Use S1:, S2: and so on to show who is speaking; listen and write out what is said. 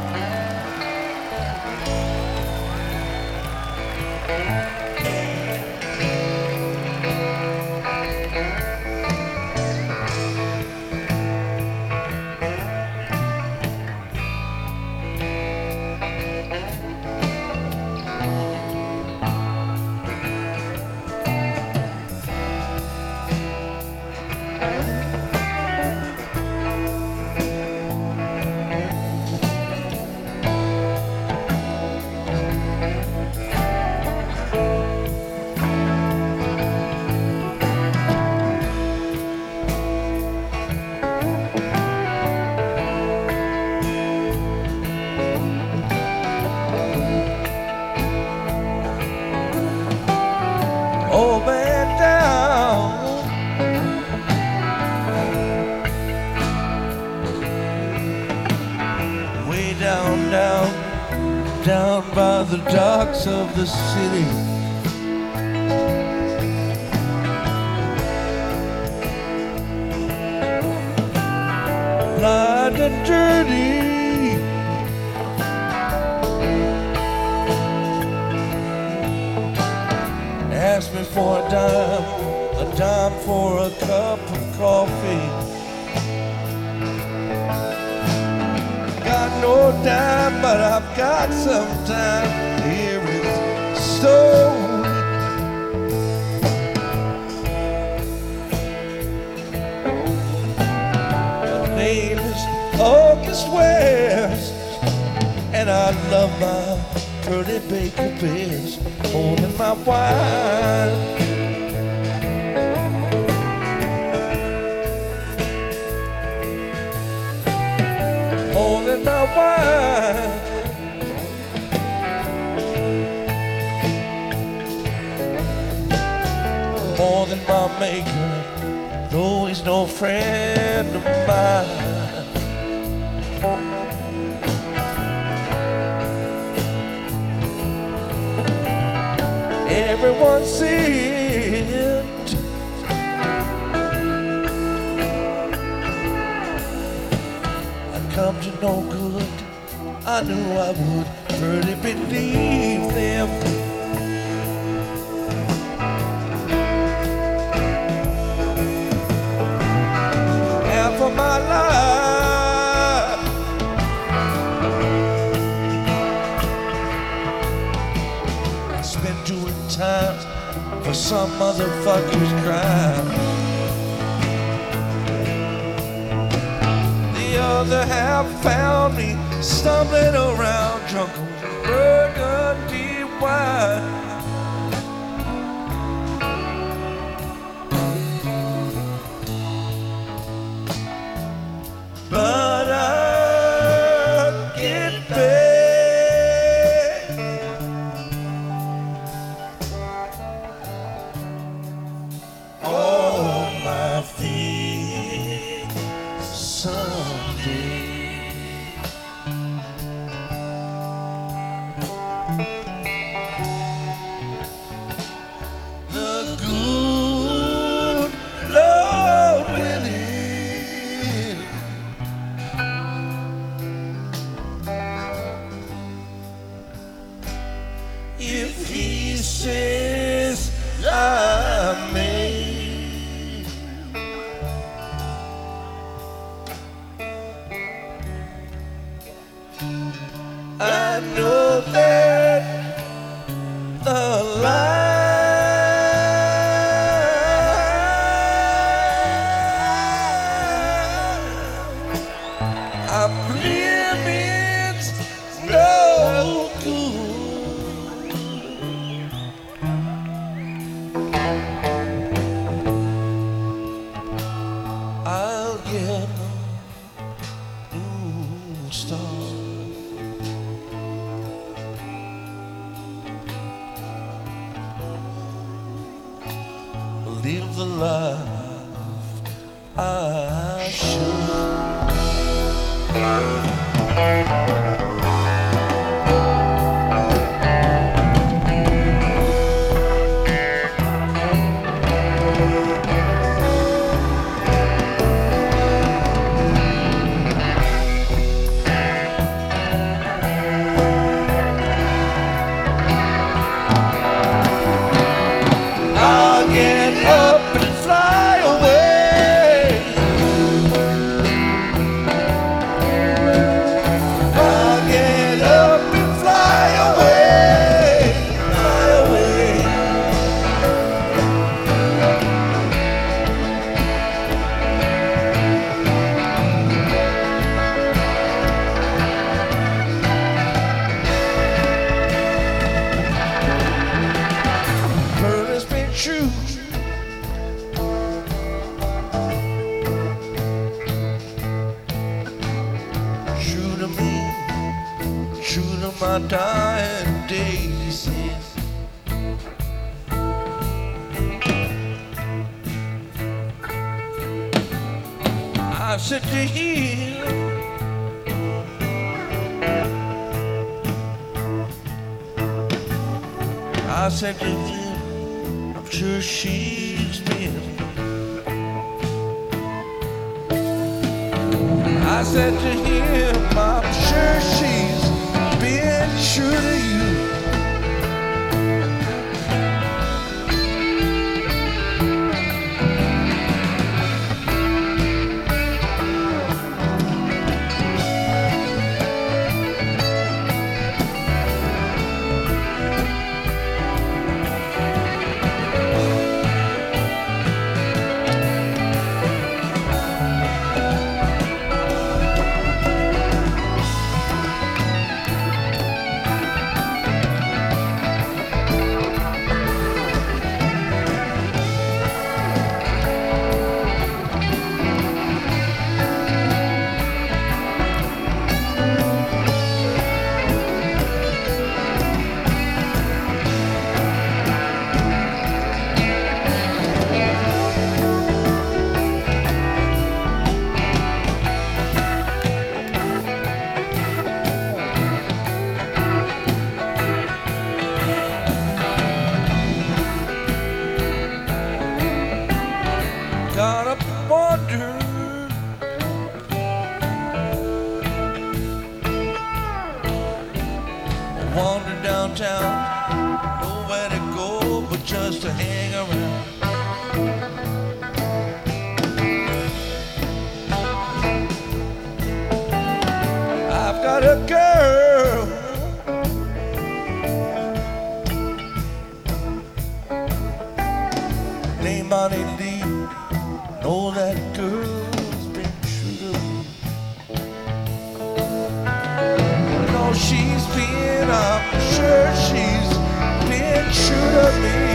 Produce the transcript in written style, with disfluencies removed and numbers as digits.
S1: Old man down, way down, down, down by the docks of the city. Blind and dirty, asked me for a dime for a cup of coffee. Got no dime, but I've got some time. Here it's so. My name is August West, and I love my pretty baker beers more than my wine. More than my wine. More than my maker, though he's no friend of mine. Everyone see it. I come to no good. I knew I would pretty believe them. Half of my life I spent doing time for some motherfucker's crime. The other half found me stumbling around drunk on burgundy wine. But I get back on my feet someday. The good Lord willing, if he says I may, I know that the light I'm living's no good. I'll get a new start. Live the life I should. my dying days. I said to him, I said to him, I'm sure she's been. I said to him, I'm sure she's been true to you. Got up and wandered, wandered downtown, nowhere to go but just to hang around. I've got a girl, named Bonnie Lee. Know that girl's been true to me. No, she's been, I'm sure she's been true to me.